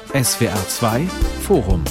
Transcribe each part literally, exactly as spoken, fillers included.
S W R zwei Forum.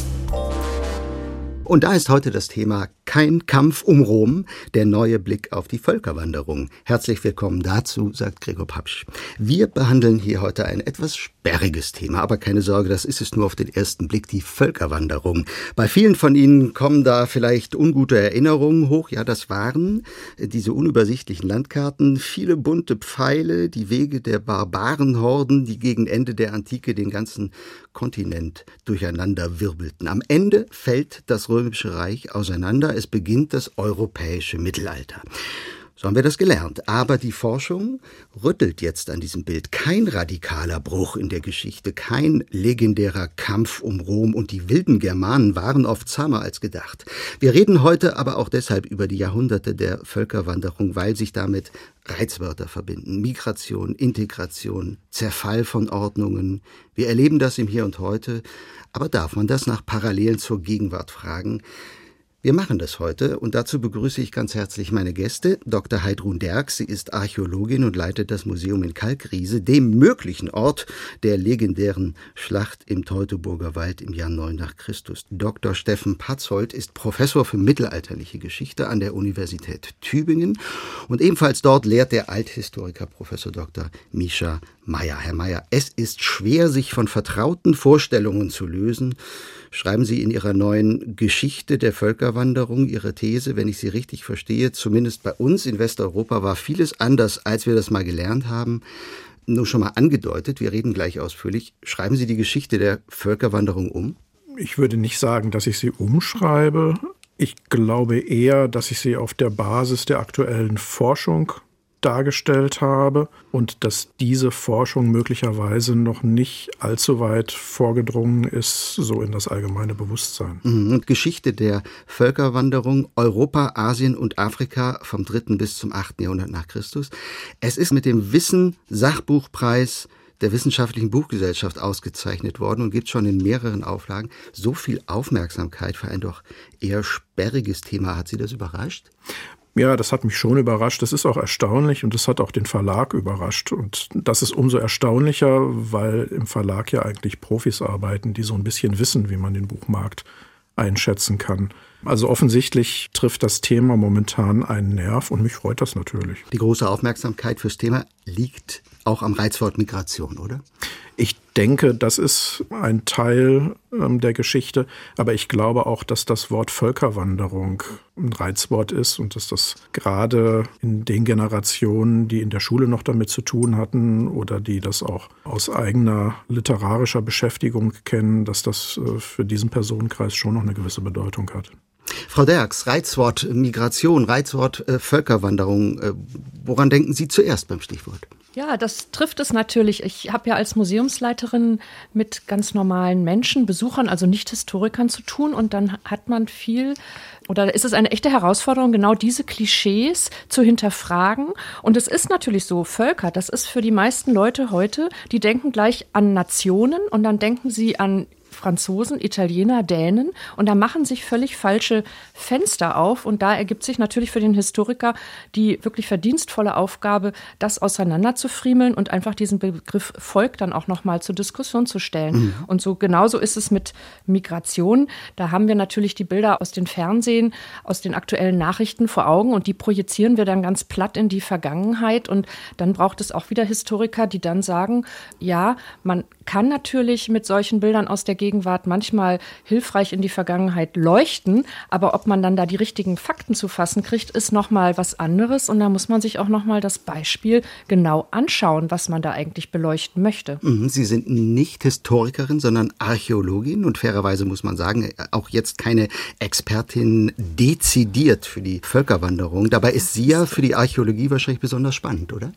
Und da ist heute das Thema Kein Kampf um Rom, der neue Blick auf die Völkerwanderung. Herzlich willkommen dazu, sagt Gregor Papsch. Wir behandeln hier heute ein etwas sperriges Thema, aber keine Sorge, das ist es nur auf den ersten Blick, die Völkerwanderung. Bei vielen von Ihnen kommen da vielleicht ungute Erinnerungen hoch. Ja, das waren diese unübersichtlichen Landkarten, viele bunte Pfeile, die Wege der Barbarenhorden, die gegen Ende der Antike den ganzen Kontinent durcheinander wirbelten. Am Ende fällt das Römische Reich auseinander. Es beginnt das europäische Mittelalter. So haben wir das gelernt. Aber die Forschung rüttelt jetzt an diesem Bild. Kein radikaler Bruch in der Geschichte, kein legendärer Kampf um Rom, und die wilden Germanen waren oft zahmer als gedacht. Wir reden heute aber auch deshalb über die Jahrhunderte der Völkerwanderung, weil sich damit Reizwörter verbinden. Migration, Integration, Zerfall von Ordnungen. Wir erleben das im Hier und Heute. Aber darf man das nach Parallelen zur Gegenwart fragen? Wir machen das heute, und dazu begrüße ich ganz herzlich meine Gäste. Doktor Heidrun Derks, sie ist Archäologin und leitet das Museum in Kalkriese, dem möglichen Ort der legendären Schlacht im Teutoburger Wald im Jahr neun nach Christus. Doktor Steffen Patzold ist Professor für mittelalterliche Geschichte an der Universität Tübingen, und ebenfalls dort lehrt der Althistoriker Professor Doktor Mischa Meyer. Herr Meyer, es ist schwer, sich von vertrauten Vorstellungen zu lösen. Schreiben Sie in Ihrer neuen Geschichte der Völkerwanderung Ihre These, wenn ich Sie richtig verstehe, zumindest bei uns in Westeuropa war vieles anders, als wir das mal gelernt haben. Nur schon mal angedeutet, wir reden gleich ausführlich. Schreiben Sie die Geschichte der Völkerwanderung um? Ich würde nicht sagen, dass ich sie umschreibe. Ich glaube eher, dass ich sie auf der Basis der aktuellen Forschung dargestellt habe und dass diese Forschung möglicherweise noch nicht allzu weit vorgedrungen ist, so in das allgemeine Bewusstsein. Und Geschichte der Völkerwanderung Europa, Asien und Afrika vom dritten bis zum achten Jahrhundert nach Christus. Es ist mit dem Wissen-Sachbuchpreis der Wissenschaftlichen Buchgesellschaft ausgezeichnet worden und gibt schon in mehreren Auflagen so viel Aufmerksamkeit für ein doch eher sperriges Thema. Hat Sie das überrascht? Ja, das hat mich schon überrascht. Das ist auch erstaunlich, und das hat auch den Verlag überrascht. Und das ist umso erstaunlicher, weil im Verlag ja eigentlich Profis arbeiten, die so ein bisschen wissen, wie man den Buchmarkt einschätzen kann. Also offensichtlich trifft das Thema momentan einen Nerv, und mich freut das natürlich. Die große Aufmerksamkeit fürs Thema liegt auch am Reizwort Migration, oder? Ich denke, das ist ein Teil ähm, der Geschichte, aber ich glaube auch, dass das Wort Völkerwanderung ein Reizwort ist und dass das gerade in den Generationen, die in der Schule noch damit zu tun hatten oder die das auch aus eigener literarischer Beschäftigung kennen, dass das äh, für diesen Personenkreis schon noch eine gewisse Bedeutung hat. Frau Derks, Reizwort Migration, Reizwort äh, Völkerwanderung. Äh, woran denken Sie zuerst beim Stichwort? Ja, das trifft es natürlich. Ich habe ja als Museumsleiterin mit ganz normalen Menschen, Besuchern, also nicht Historikern zu tun. Und dann hat man viel, oder ist es eine echte Herausforderung, genau diese Klischees zu hinterfragen. Und es ist natürlich so, Völker, das ist für die meisten Leute heute, die denken gleich an Nationen, und dann denken sie an Franzosen, Italiener, Dänen, und da machen sich völlig falsche Fenster auf, und da ergibt sich natürlich für den Historiker die wirklich verdienstvolle Aufgabe, das auseinanderzufriemeln und einfach diesen Begriff Volk dann auch nochmal zur Diskussion zu stellen. Mhm. Und so genauso ist es mit Migration. Da haben wir natürlich die Bilder aus den Fernsehen, aus den aktuellen Nachrichten vor Augen, und die projizieren wir dann ganz platt in die Vergangenheit, und dann braucht es auch wieder Historiker, die dann sagen, ja, man kann natürlich mit solchen Bildern aus der Gegenwart manchmal hilfreich in die Vergangenheit leuchten, aber ob man dann da die richtigen Fakten zu fassen kriegt, ist nochmal was anderes, und da muss man sich auch nochmal das Beispiel genau anschauen, was man da eigentlich beleuchten möchte. Sie sind nicht Historikerin, sondern Archäologin, und fairerweise muss man sagen, auch jetzt keine Expertin dezidiert für die Völkerwanderung. Dabei ist sie ja für die Archäologie wahrscheinlich besonders spannend, oder?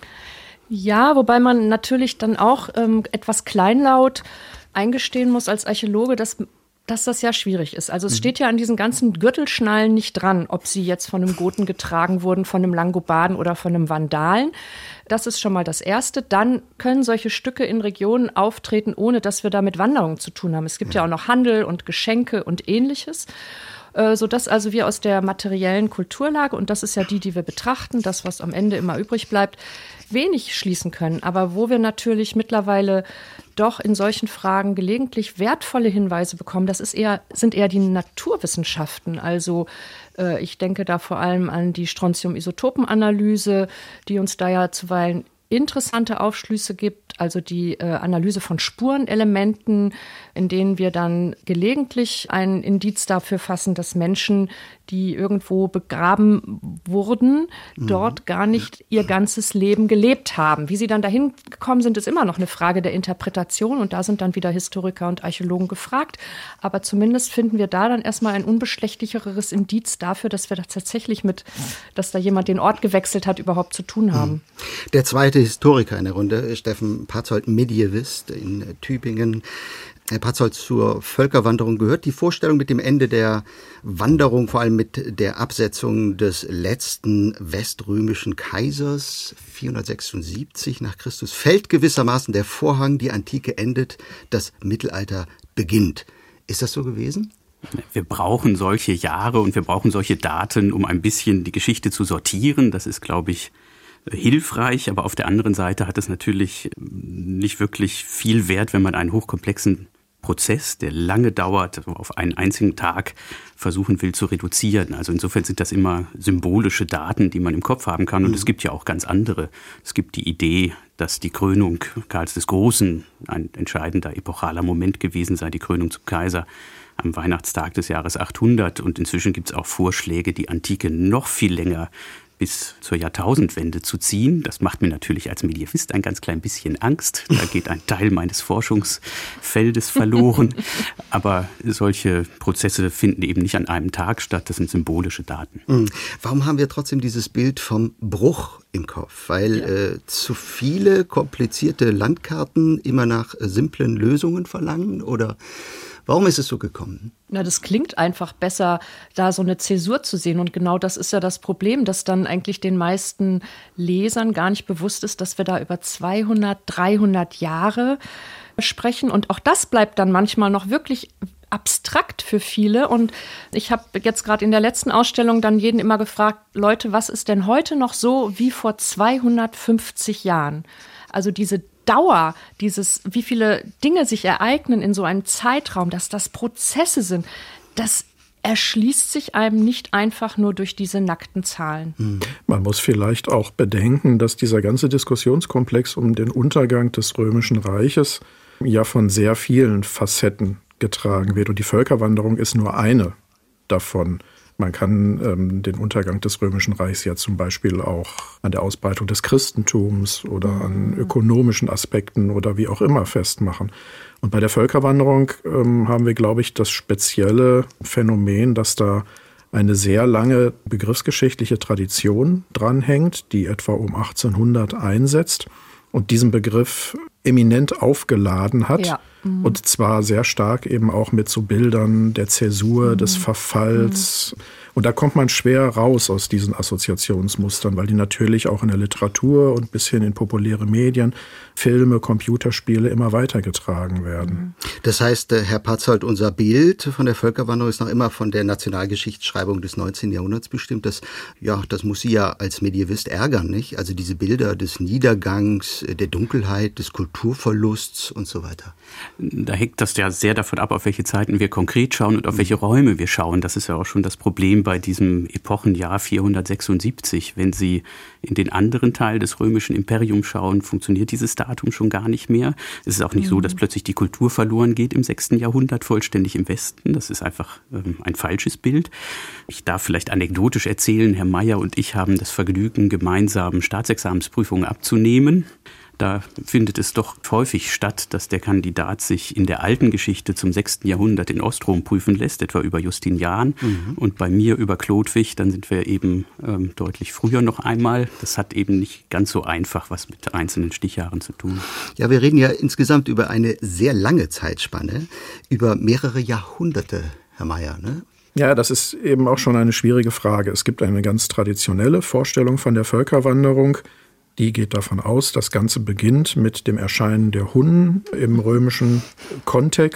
Ja, wobei man natürlich dann auch ähm, etwas kleinlaut eingestehen muss als Archäologe, dass, dass das ja schwierig ist. Also es steht ja an diesen ganzen Gürtelschnallen nicht dran, ob sie jetzt von einem Goten getragen wurden, von einem Langobarden oder von einem Vandalen. Das ist schon mal das Erste. Dann können solche Stücke in Regionen auftreten, ohne dass wir da mit Wanderungen zu tun haben. Es gibt ja auch noch Handel und Geschenke und Ähnliches. Sodass also wir aus der materiellen Kulturlage, und das ist ja die, die wir betrachten, das, was am Ende immer übrig bleibt, wenig schließen können. Aber wo wir natürlich mittlerweile doch in solchen Fragen gelegentlich wertvolle Hinweise bekommen, das ist eher, sind eher die Naturwissenschaften. Also äh, ich denke da vor allem an die Strontium-Isotopen-Analyse, die uns da ja zuweilen interessante Aufschlüsse gibt, also die äh, Analyse von Spurenelementen, in denen wir dann gelegentlich ein Indiz dafür fassen, dass Menschen, die irgendwo begraben wurden, mhm. dort gar nicht ihr ganzes Leben gelebt haben. Wie sie dann dahin gekommen sind, ist immer noch eine Frage der Interpretation und da sind dann wieder Historiker und Archäologen gefragt. Aber zumindest finden wir da dann erstmal ein unbeschlechtlicheres Indiz dafür, dass wir das tatsächlich mit, dass da jemand den Ort gewechselt hat, überhaupt zu tun haben. Der zweite Historiker in der Runde, Steffen Patzold, Medievist in Tübingen. Herr Patzold, zur Völkerwanderung gehört die Vorstellung mit dem Ende der Wanderung, vor allem mit der Absetzung des letzten weströmischen Kaisers vierhundertsechsundsiebzig nach Christus, fällt gewissermaßen der Vorhang, die Antike endet, das Mittelalter beginnt. Ist das so gewesen? Wir brauchen solche Jahre und wir brauchen solche Daten, um ein bisschen die Geschichte zu sortieren. Das ist, glaube ich, hilfreich, aber auf der anderen Seite hat es natürlich nicht wirklich viel Wert, wenn man einen hochkomplexen Prozess, der lange dauert, auf einen einzigen Tag versuchen will zu reduzieren. Also insofern sind das immer symbolische Daten, die man im Kopf haben kann. Und mhm. es gibt ja auch ganz andere. Es gibt die Idee, dass die Krönung Karls des Großen ein entscheidender epochaler Moment gewesen sei, die Krönung zum Kaiser am Weihnachtstag des Jahres achthundert. Und inzwischen gibt es auch Vorschläge, die Antike noch viel länger bis zur Jahrtausendwende zu ziehen. Das macht mir natürlich als Medievist ein ganz klein bisschen Angst. Da geht ein Teil meines Forschungsfeldes verloren. Aber solche Prozesse finden eben nicht an einem Tag statt. Das sind symbolische Daten. Warum haben wir trotzdem dieses Bild vom Bruch im Kopf? Weil ja. äh, zu viele komplizierte Landkarten immer nach äh, simplen Lösungen verlangen? Oder warum ist es so gekommen? Na, das klingt einfach besser, da so eine Zäsur zu sehen. Und genau das ist ja das Problem, dass dann eigentlich den meisten Lesern gar nicht bewusst ist, dass wir da über zweihundert, dreihundert Jahre sprechen. Und auch das bleibt dann manchmal noch wirklich abstrakt für viele. Und ich habe jetzt gerade in der letzten Ausstellung dann jeden immer gefragt, Leute, was ist denn heute noch so wie vor zweihundertfünfzig Jahren? Also diese Dauer, dieses, wie viele Dinge sich ereignen in so einem Zeitraum, dass das Prozesse sind, das erschließt sich einem nicht einfach nur durch diese nackten Zahlen. Man muss vielleicht auch bedenken, dass dieser ganze Diskussionskomplex um den Untergang des Römischen Reiches ja von sehr vielen Facetten getragen wird. Und die Völkerwanderung ist nur eine davon. Man kann ähm, den Untergang des Römischen Reichs ja zum Beispiel auch an der Ausbreitung des Christentums oder an ökonomischen Aspekten oder wie auch immer festmachen. Und bei der Völkerwanderung ähm, haben wir, glaube ich, das spezielle Phänomen, dass da eine sehr lange begriffsgeschichtliche Tradition dranhängt, die etwa um achtzehnhundert einsetzt und diesen Begriff eminent aufgeladen hat. Ja. Mhm. Und zwar sehr stark eben auch mit so Bildern der Zäsur, mhm. des Verfalls. Mhm. Und da kommt man schwer raus aus diesen Assoziationsmustern, weil die natürlich auch in der Literatur und bis hin in populäre Medien, Filme, Computerspiele immer weitergetragen werden. Das heißt, Herr Patzold, unser Bild von der Völkerwanderung ist noch immer von der Nationalgeschichtsschreibung des neunzehnten Jahrhunderts bestimmt. Das, ja, das muss Sie ja als Medievist ärgern, nicht? Also diese Bilder des Niedergangs, der Dunkelheit, des Kulturverlusts und so weiter. Da hängt das ja sehr davon ab, auf welche Zeiten wir konkret schauen und auf welche Räume wir schauen. Das ist ja auch schon das Problem bei diesem Epochenjahr vierhundertsechsundsiebzig. Wenn Sie in den anderen Teil des römischen Imperiums schauen, funktioniert dieses Datum schon gar nicht mehr. Es ist auch nicht mhm. so, dass plötzlich die Kultur verloren geht im sechsten Jahrhundert, vollständig im Westen. Das ist einfach ähm, ein falsches Bild. Ich darf vielleicht anekdotisch erzählen, Herr Meyer und ich haben das Vergnügen, gemeinsam Staatsexamensprüfungen abzunehmen. Da findet es doch häufig statt, dass der Kandidat sich in der alten Geschichte zum sechsten Jahrhundert in Ostrom prüfen lässt, etwa über Justinian mhm. und bei mir über Chlodwig. Dann sind wir eben ähm, deutlich früher noch einmal. Das hat eben nicht ganz so einfach was mit einzelnen Stichjahren zu tun. Ja, wir reden ja insgesamt über eine sehr lange Zeitspanne, über mehrere Jahrhunderte, Herr Meyer, ne? Ja, das ist eben auch schon eine schwierige Frage. Es gibt eine ganz traditionelle Vorstellung von der Völkerwanderung. Die geht davon aus, das Ganze beginnt mit dem Erscheinen der Hunnen im römischen Kontext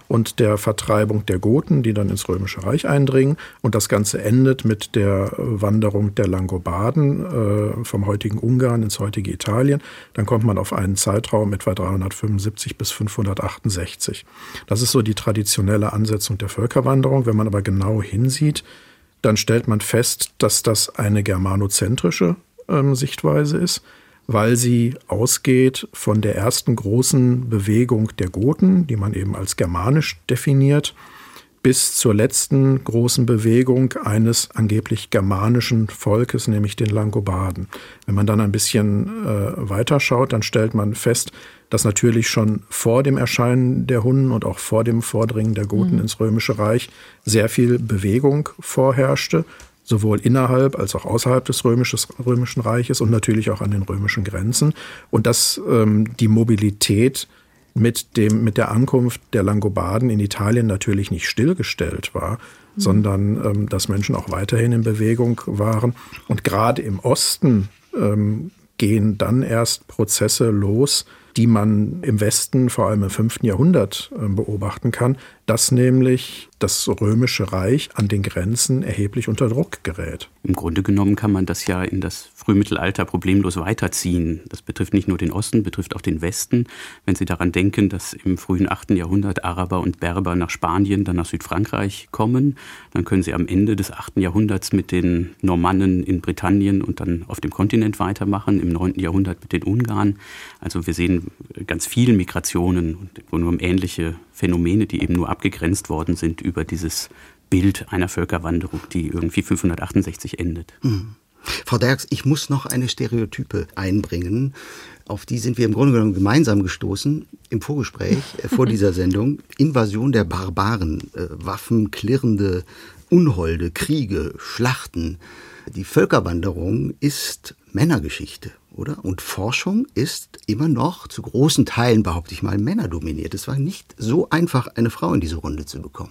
und der Vertreibung der Goten, die dann ins Römische Reich eindringen. Und das Ganze endet mit der Wanderung der Langobarden äh, vom heutigen Ungarn ins heutige Italien. Dann kommt man auf einen Zeitraum etwa dreihundertfünfundsiebzig bis fünfhundertachtundsechzig. Das ist so die traditionelle Ansetzung der Völkerwanderung. Wenn man aber genau hinsieht, dann stellt man fest, dass das eine germanozentrische ähm, Sichtweise ist, weil sie ausgeht von der ersten großen Bewegung der Goten, die man eben als germanisch definiert, bis zur letzten großen Bewegung eines angeblich germanischen Volkes, nämlich den Langobarden. Wenn man dann ein bisschen äh, weiterschaut, dann stellt man fest, dass natürlich schon vor dem Erscheinen der Hunnen und auch vor dem Vordringen der Goten mhm. ins Römische Reich sehr viel Bewegung vorherrschte, sowohl innerhalb als auch außerhalb des Römisches, Römischen Reiches und natürlich auch an den römischen Grenzen. Und dass ähm, die Mobilität mit, dem, mit der Ankunft der Langobarden in Italien natürlich nicht stillgestellt war, mhm. sondern ähm, dass Menschen auch weiterhin in Bewegung waren. Und gerade im Osten ähm, gehen dann erst Prozesse los, die man im Westen, vor allem im fünften Jahrhundert, beobachten kann, dass nämlich das Römische Reich an den Grenzen erheblich unter Druck gerät. Im Grunde genommen kann man das ja in das Frühmittelalter problemlos weiterziehen. Das betrifft nicht nur den Osten, betrifft auch den Westen. Wenn Sie daran denken, dass im frühen achten Jahrhundert Araber und Berber nach Spanien, dann nach Südfrankreich kommen, dann können Sie am Ende des achten Jahrhunderts mit den Normannen in Britannien und dann auf dem Kontinent weitermachen, im neunten Jahrhundert mit den Ungarn. Also wir sehen ganz viele Migrationen und im Grunde genommen ähnliche Phänomene, die eben nur abgegrenzt worden sind über dieses Bild einer Völkerwanderung, die irgendwie fünfhundertachtundsechzig endet. Mhm. Frau Derks, ich muss noch eine Stereotype einbringen. Auf die sind wir im Grunde genommen gemeinsam gestoßen im Vorgespräch äh, vor dieser Sendung. Invasion der Barbaren, äh, Waffen, klirrende Unholde, Kriege, Schlachten. Die Völkerwanderung ist Männergeschichte, oder? Und Forschung ist immer noch zu großen Teilen, behaupte ich mal, männerdominiert. Es war nicht so einfach, eine Frau in diese Runde zu bekommen.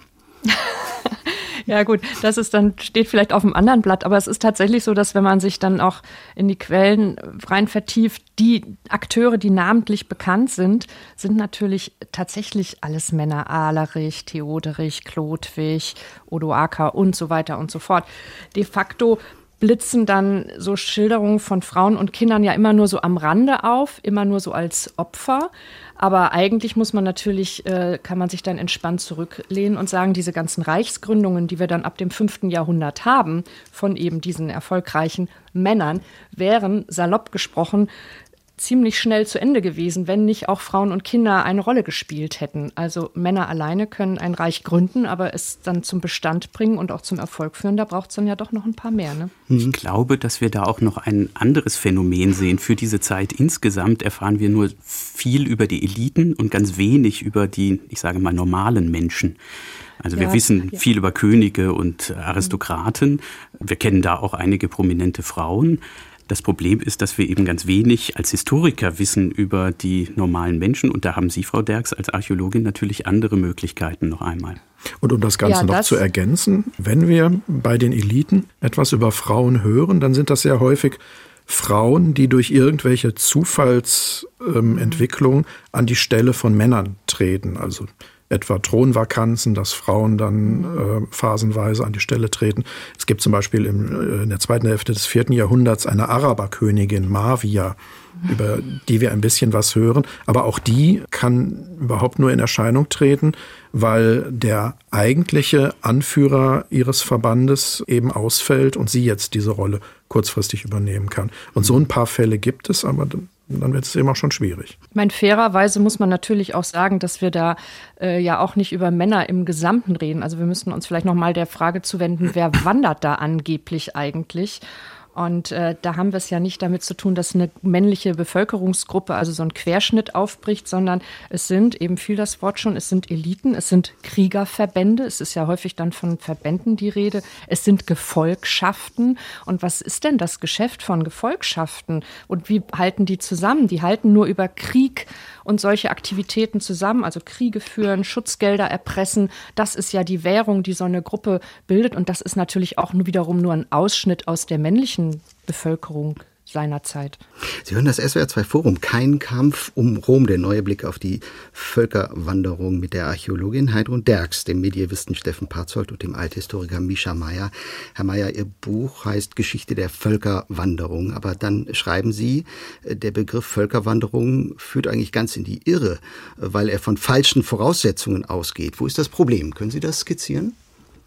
Ja gut, das ist dann, steht vielleicht auf einem anderen Blatt, aber es ist tatsächlich so, dass wenn man sich dann auch in die Quellen rein vertieft, die Akteure, die namentlich bekannt sind, sind natürlich tatsächlich alles Männer. Ahlerich, Theoderich, Chlodwig, Odoaker und so weiter und so fort. De facto blitzen dann so Schilderungen von Frauen und Kindern ja immer nur so am Rande auf, immer nur so als Opfer. Aber eigentlich muss man natürlich, äh, kann man sich dann entspannt zurücklehnen und sagen, diese ganzen Reichsgründungen, die wir dann ab dem fünften Jahrhundert haben, von eben diesen erfolgreichen Männern, wären, salopp gesprochen, ziemlich schnell zu Ende gewesen, wenn nicht auch Frauen und Kinder eine Rolle gespielt hätten. Also Männer alleine können ein Reich gründen, aber es dann zum Bestand bringen und auch zum Erfolg führen, da braucht es dann ja doch noch ein paar mehr. Ne? Ich glaube, dass wir da auch noch ein anderes Phänomen sehen. Für diese Zeit insgesamt erfahren wir nur viel über die Eliten und ganz wenig über die, ich sage mal, normalen Menschen. Also wir ja, wissen ja. viel über Könige und Aristokraten. Wir kennen da auch einige prominente Frauen. Das Problem ist, dass wir eben ganz wenig als Historiker wissen über die normalen Menschen. Und da haben Sie, Frau Derks, als Archäologin natürlich andere Möglichkeiten noch einmal. Und um das Ganze ja, noch das zu ergänzen, wenn wir bei den Eliten etwas über Frauen hören, dann sind das sehr häufig Frauen, die durch irgendwelche Zufallsentwicklungen ähm, an die Stelle von Männern treten. Also etwa Thronvakanzen, dass Frauen dann äh, phasenweise an die Stelle treten. Es gibt zum Beispiel im, äh, in der zweiten Hälfte des vierten Jahrhunderts eine Araberkönigin, Mavia, über die wir ein bisschen was hören. Aber auch die kann überhaupt nur in Erscheinung treten, weil der eigentliche Anführer ihres Verbandes eben ausfällt und sie jetzt diese Rolle kurzfristig übernehmen kann. Und so ein paar Fälle gibt es, aber dann wird es eben auch schon schwierig. Ich meine, fairerweise muss man natürlich auch sagen, dass wir da äh, ja auch nicht über Männer im Gesamten reden. Also wir müssten uns vielleicht noch mal der Frage zuwenden, wer wandert da angeblich eigentlich? Und äh, da haben wir es ja nicht damit zu tun, dass eine männliche Bevölkerungsgruppe, also so ein Querschnitt aufbricht, sondern es sind, eben fiel das Wort schon, es sind Eliten, es sind Kriegerverbände, es ist ja häufig dann von Verbänden die Rede, es sind Gefolgschaften. Und was ist denn das Geschäft von Gefolgschaften? Und wie halten die zusammen? Die halten nur über Krieg und solche Aktivitäten zusammen, also Kriege führen, Schutzgelder erpressen. Das ist ja die Währung, die so eine Gruppe bildet. Und das ist natürlich auch nur wiederum nur ein Ausschnitt aus der männlichen Bevölkerung. seiner Zeit. Sie hören das S W R zwei Forum, Kein Kampf um Rom, der neue Blick auf die Völkerwanderung mit der Archäologin Heidrun Derks, dem Medievisten Steffen Patzold und dem Althistoriker Mischa Meyer. Herr Meyer, Ihr Buch heißt Geschichte der Völkerwanderung, aber dann schreiben Sie, der Begriff Völkerwanderung führt eigentlich ganz in die Irre, weil er von falschen Voraussetzungen ausgeht. Wo ist das Problem? Können Sie das skizzieren?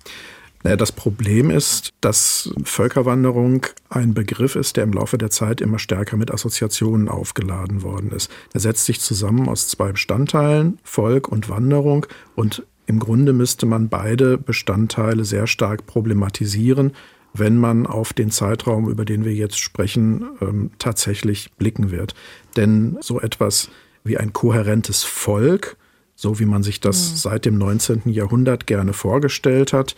Naja, das Problem ist, dass Völkerwanderung ein Begriff ist, der im Laufe der Zeit immer stärker mit Assoziationen aufgeladen worden ist. Er setzt sich zusammen aus zwei Bestandteilen, Volk und Wanderung, und im Grunde müsste man beide Bestandteile sehr stark problematisieren, wenn man auf den Zeitraum, über den wir jetzt sprechen, ähm, tatsächlich blicken wird. Denn so etwas wie ein kohärentes Volk, so wie man sich das mhm. seit dem neunzehnten Jahrhundert gerne vorgestellt hat,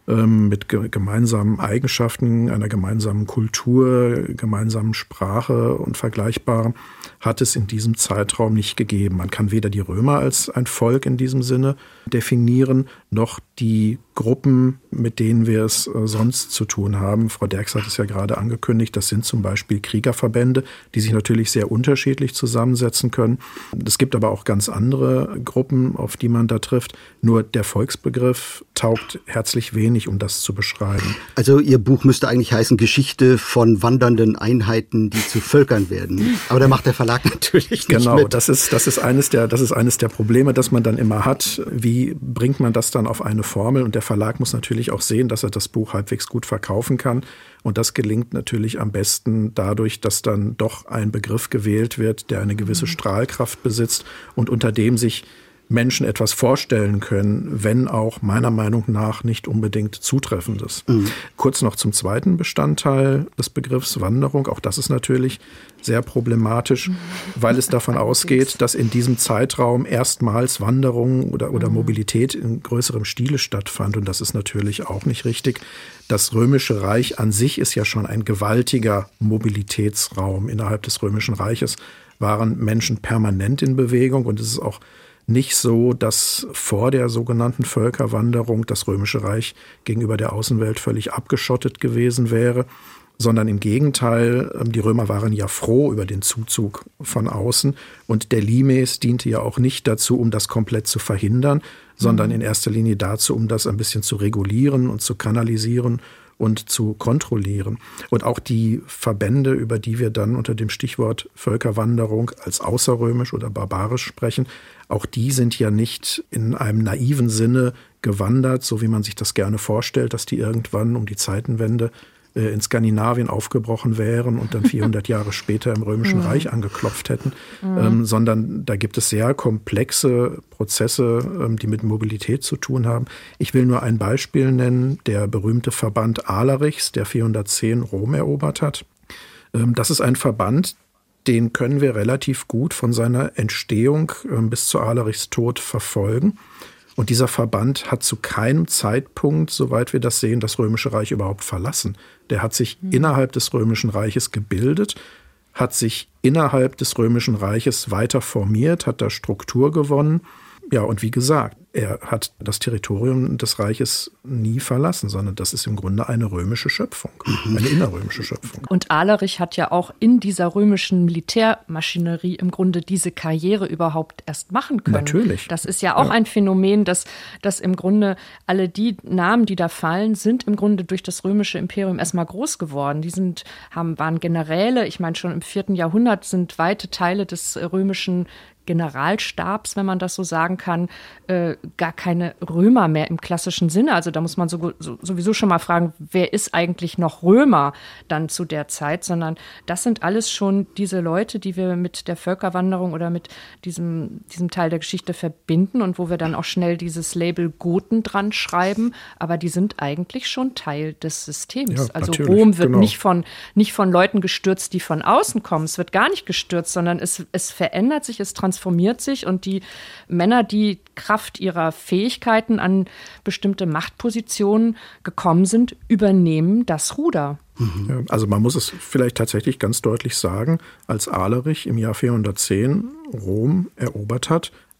mit gemeinsamen Eigenschaften, einer gemeinsamen Kultur, gemeinsamen Sprache und Vergleichbarem, hat es in diesem Zeitraum nicht gegeben. Man kann weder die Römer als ein Volk in diesem Sinne definieren, noch die Gruppen, mit denen wir es sonst zu tun haben. Frau Derks hat es ja gerade angekündigt, das sind zum Beispiel Kriegerverbände, die sich natürlich sehr unterschiedlich zusammensetzen können. Es gibt aber auch ganz andere Gruppen, auf die man da trifft. Nur der Volksbegriff taugt herzlich wenig, um das zu beschreiben. Also Ihr Buch müsste eigentlich heißen Geschichte von wandernden Einheiten, die zu Völkern werden. Aber da macht der Verlag natürlich nicht genau, mit. Genau, das ist, das ist eines der, das ist eines der Probleme, das man dann immer hat. Wie bringt man das dann auf eine Formel? Und der Verlag muss natürlich auch sehen, dass er das Buch halbwegs gut verkaufen kann. Und das gelingt natürlich am besten dadurch, dass dann doch ein Begriff gewählt wird, der eine gewisse Strahlkraft besitzt und unter dem sich Menschen etwas vorstellen können, wenn auch meiner Meinung nach nicht unbedingt Zutreffendes. Mhm. Kurz noch zum zweiten Bestandteil des Begriffs Wanderung. Auch das ist natürlich sehr problematisch, mhm. weil es davon ausgeht, dass in diesem Zeitraum erstmals Wanderung oder, oder mhm. Mobilität in größerem Stile stattfand. Und das ist natürlich auch nicht richtig. Das Römische Reich an sich ist ja schon ein gewaltiger Mobilitätsraum. Innerhalb des Römischen Reiches waren Menschen permanent in Bewegung, und es ist auch nicht so, dass vor der sogenannten Völkerwanderung das Römische Reich gegenüber der Außenwelt völlig abgeschottet gewesen wäre, sondern im Gegenteil, die Römer waren ja froh über den Zuzug von außen, und der Limes diente ja auch nicht dazu, um das komplett zu verhindern, sondern in erster Linie dazu, um das ein bisschen zu regulieren und zu kanalisieren und zu kontrollieren. Und auch die Verbände, über die wir dann unter dem Stichwort Völkerwanderung als außerrömisch oder barbarisch sprechen, auch die sind ja nicht in einem naiven Sinne gewandert, so wie man sich das gerne vorstellt, dass die irgendwann um die Zeitenwende äh, in Skandinavien aufgebrochen wären und dann vierhundert Jahre später im Römischen mhm. Reich angeklopft hätten, mhm. ähm, sondern da gibt es sehr komplexe Prozesse, ähm, die mit Mobilität zu tun haben. Ich will nur ein Beispiel nennen, der berühmte Verband Alarichs, der vierhundertzehn Rom erobert hat. Ähm, das ist ein Verband, den können wir relativ gut von seiner Entstehung äh, bis zu Alarichs Tod verfolgen. Und dieser Verband hat zu keinem Zeitpunkt, soweit wir das sehen, das Römische Reich überhaupt verlassen. Der hat sich mhm. innerhalb des Römischen Reiches gebildet, hat sich innerhalb des Römischen Reiches weiter formiert, hat da Struktur gewonnen. Ja, und wie gesagt, er hat das Territorium des Reiches nie verlassen, sondern das ist im Grunde eine römische Schöpfung, eine innerrömische Schöpfung. Und Alarich hat ja auch in dieser römischen Militärmaschinerie im Grunde diese Karriere überhaupt erst machen können. Natürlich. Das ist ja auch ja. ein Phänomen, dass, dass im Grunde alle die Namen, die da fallen, sind im Grunde durch das römische Imperium erstmal groß geworden. Die sind, haben, waren Generäle, ich meine schon im vierten Jahrhundert sind weite Teile des römischen Generalstabs, wenn man das so sagen kann, äh, gar keine Römer mehr im klassischen Sinne. Also da muss man so, so, sowieso schon mal fragen, wer ist eigentlich noch Römer dann zu der Zeit, sondern das sind alles schon diese Leute, die wir mit der Völkerwanderung oder mit diesem, diesem Teil der Geschichte verbinden und wo wir dann auch schnell dieses Label Goten dran schreiben, aber die sind eigentlich schon Teil des Systems. Ja, also Rom wird genau. nicht von, nicht von Leuten gestürzt, die von außen kommen. Es wird gar nicht gestürzt, sondern es, es verändert sich, es transformiert transformiert sich und die Männer, die Kraft ihrer Fähigkeiten an bestimmte Machtpositionen gekommen sind, übernehmen das Ruder. Ja, also man muss es vielleicht tatsächlich ganz deutlich sagen, als Alarich im Jahr vierhundertzehn Rom erobert hat,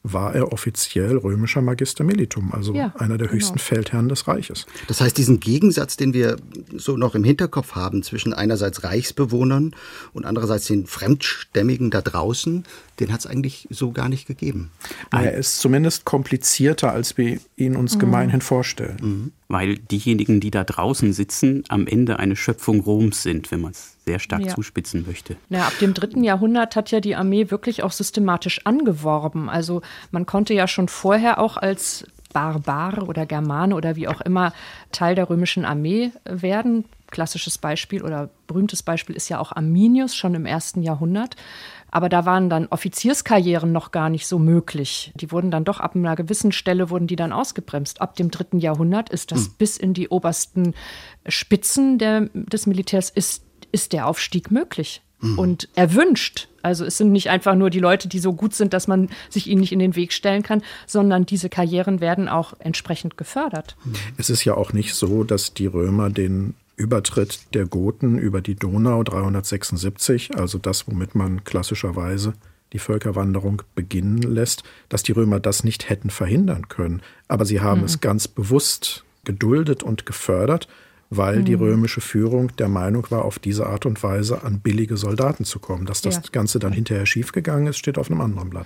war er offiziell römischer Magister militum, also ja, einer der genau. höchsten Feldherren des Reiches. Das heißt, diesen Gegensatz, den wir so noch im Hinterkopf haben zwischen einerseits Reichsbewohnern und andererseits den Fremdstämmigen da draußen, den hat es eigentlich so gar nicht gegeben. Er ist zumindest komplizierter, als wir ihn uns mhm. gemeinhin vorstellen. Mhm. Weil diejenigen, die da draußen sitzen, am Ende eine Schöpfung Roms sind, wenn man es sehr stark ja. zuspitzen möchte. Ja, ab dem dritten Jahrhundert hat ja die Armee wirklich auch systematisch angeworben. Also man konnte ja schon vorher auch als Barbar oder Germane oder wie auch immer Teil der römischen Armee werden. Klassisches Beispiel oder berühmtes Beispiel ist ja auch Arminius schon im ersten Jahrhundert. Aber da waren dann Offizierskarrieren noch gar nicht so möglich. Die wurden dann doch ab einer gewissen Stelle wurden die dann ausgebremst. Ab dem dritten Jahrhundert ist das mhm. bis in die obersten Spitzen der, des Militärs ist, ist der Aufstieg möglich mhm. und erwünscht. Also es sind nicht einfach nur die Leute, die so gut sind, dass man sich ihnen nicht in den Weg stellen kann, sondern diese Karrieren werden auch entsprechend gefördert. Es ist ja auch nicht so, dass die Römer den Übertritt der Goten über die Donau dreihundertsechsundsiebzig, also das, womit man klassischerweise die Völkerwanderung beginnen lässt, dass die Römer das nicht hätten verhindern können. Aber sie haben mhm. es ganz bewusst geduldet und gefördert, weil mhm. die römische Führung der Meinung war, auf diese Art und Weise an billige Soldaten zu kommen. Dass das ja. Ganze dann hinterher schiefgegangen ist, steht auf einem anderen Blatt.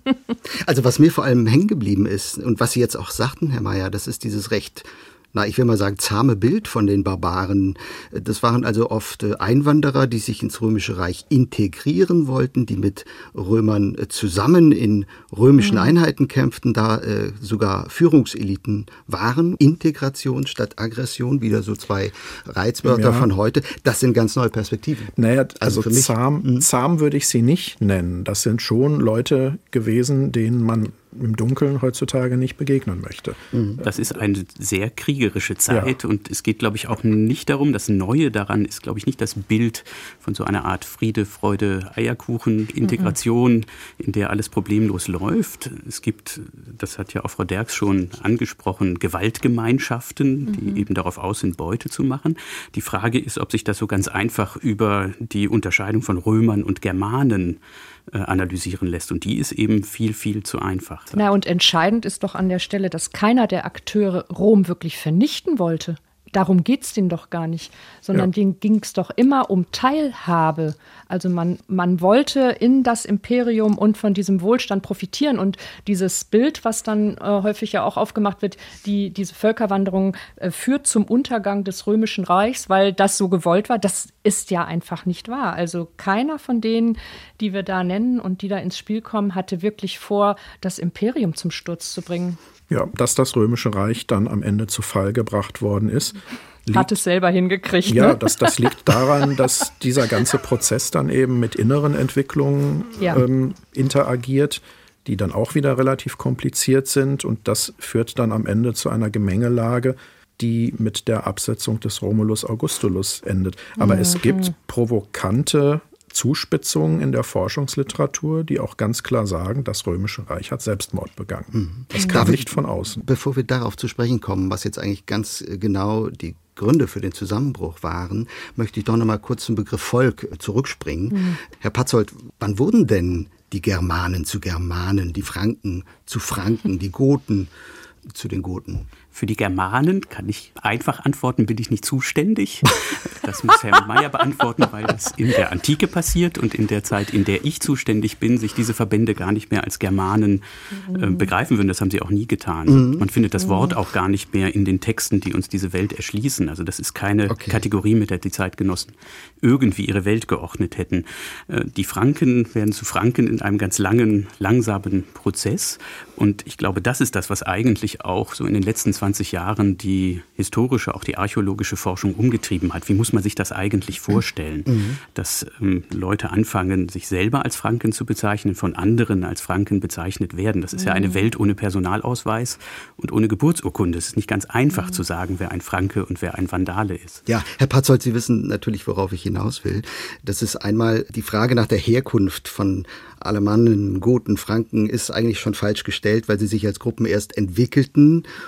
Also was mir vor allem hängen geblieben ist und was Sie jetzt auch sagten, Herr Mayer, das ist dieses recht, na, ich will mal sagen, zahme Bild von den Barbaren. Das waren also oft Einwanderer, die sich ins Römische Reich integrieren wollten, die mit Römern zusammen in römischen mhm. Einheiten kämpften, da äh, sogar Führungseliten waren. Integration statt Aggression, wieder so zwei Reizwörter ja. von heute. Das sind ganz neue Perspektiven. Naja, also, also für mich, zahm, mhm. zahm würde ich sie nicht nennen. Das sind schon Leute gewesen, denen man im Dunkeln heutzutage nicht begegnen möchte. Das ist eine sehr kriegerische Zeit ja. und es geht, glaube ich, auch nicht darum, das Neue daran ist, glaube ich, nicht das Bild von so einer Art Friede, Freude, Eierkuchen, Integration, mhm. in der alles problemlos läuft. Es gibt, das hat ja auch Frau Derks schon angesprochen, Gewaltgemeinschaften, mhm. die eben darauf aus sind, Beute zu machen. Die Frage ist, ob sich das so ganz einfach über die Unterscheidung von Römern und Germanen analysieren lässt. Und die ist eben viel, viel zu einfach. Na, und entscheidend ist doch an der Stelle, dass keiner der Akteure Rom wirklich vernichten wollte. Darum geht es denen doch gar nicht, sondern ja. denen ging es doch immer um Teilhabe. Also man, man wollte in das Imperium und von diesem Wohlstand profitieren. Und dieses Bild, was dann äh, häufig ja auch aufgemacht wird, die, diese Völkerwanderung äh, führt zum Untergang des Römischen Reichs, weil das so gewollt war, das ist ja einfach nicht wahr. Also keiner von denen, die wir da nennen und die da ins Spiel kommen, hatte wirklich vor, das Imperium zum Sturz zu bringen. Ja, dass das Römische Reich dann am Ende zu Fall gebracht worden ist. Liegt, hat es selber hingekriegt. Ja, ne? das, das liegt daran, dass dieser ganze Prozess dann eben mit inneren Entwicklungen ja. ähm, interagiert, die dann auch wieder relativ kompliziert sind. Und das führt dann am Ende zu einer Gemengelage, die mit der Absetzung des Romulus Augustulus endet. Aber mhm. es gibt provokante Zuspitzungen in der Forschungsliteratur, die auch ganz klar sagen, das Römische Reich hat Selbstmord begangen. Mhm. Das kam nicht von außen. Bevor wir darauf zu sprechen kommen, was jetzt eigentlich ganz genau die Gründe für den Zusammenbruch waren, möchte ich doch noch mal kurz zum Begriff Volk zurückspringen. Mhm. Herr Patzold, wann wurden denn die Germanen zu Germanen, die Franken zu Franken, die Goten zu den Goten? Für die Germanen kann ich einfach antworten, bin ich nicht zuständig. Das muss Herr Mayer beantworten, weil das in der Antike passiert und in der Zeit, in der ich zuständig bin, sich diese Verbände gar nicht mehr als Germanen äh, begreifen würden. Das haben sie auch nie getan. Mhm. Man findet das Wort auch gar nicht mehr in den Texten, die uns diese Welt erschließen. Also das ist keine okay. Kategorie, mit der die Zeitgenossen irgendwie ihre Welt geordnet hätten. Äh, die Franken werden zu Franken in einem ganz langen, langsamen Prozess. Und ich glaube, das ist das, was eigentlich auch so in den letzten zwanzig Jahren die historische, auch die archäologische Forschung umgetrieben hat. Wie muss man sich das eigentlich vorstellen? Mhm. Dass ähm, Leute anfangen, sich selber als Franken zu bezeichnen, von anderen als Franken bezeichnet werden. Das ist mhm. ja eine Welt ohne Personalausweis und ohne Geburtsurkunde. Es ist nicht ganz einfach mhm. zu sagen, wer ein Franke und wer ein Vandale ist. Ja, Herr Patzold, Sie wissen natürlich, worauf ich hinaus will. Das ist einmal die Frage nach der Herkunft von Alemannen, Goten, Franken ist eigentlich schon falsch gestellt, weil sie sich als Gruppen erst entwickelten. Mhm. Und da kommt